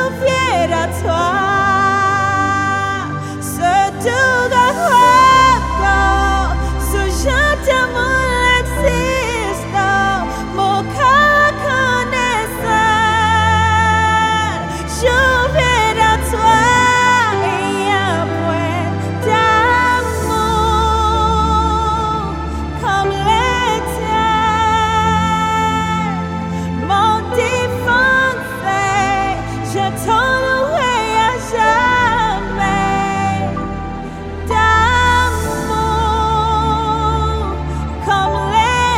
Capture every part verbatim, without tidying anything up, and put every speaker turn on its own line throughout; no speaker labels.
fier à toi. Ce doux rêve, ce gentil amour existe, mon cœur connaissant. Je fier à toi et un point d'amour comme les tiens. Mon défoncé, je t'en louerai à jamais. D'amour comme les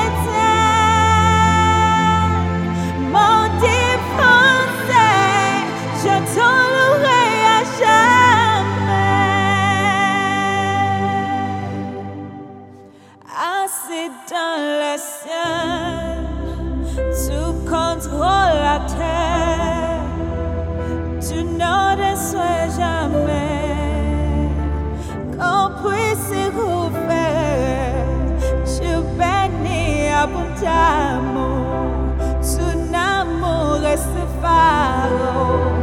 tiens. Mon défoncé, je t'en louerai à jamais. Assis dans le ciel, tu contrôles la terre, tu n'en déçois jamais. Qu'on puisse rouvrir, tu bénis abondamment, ton amour reste phare.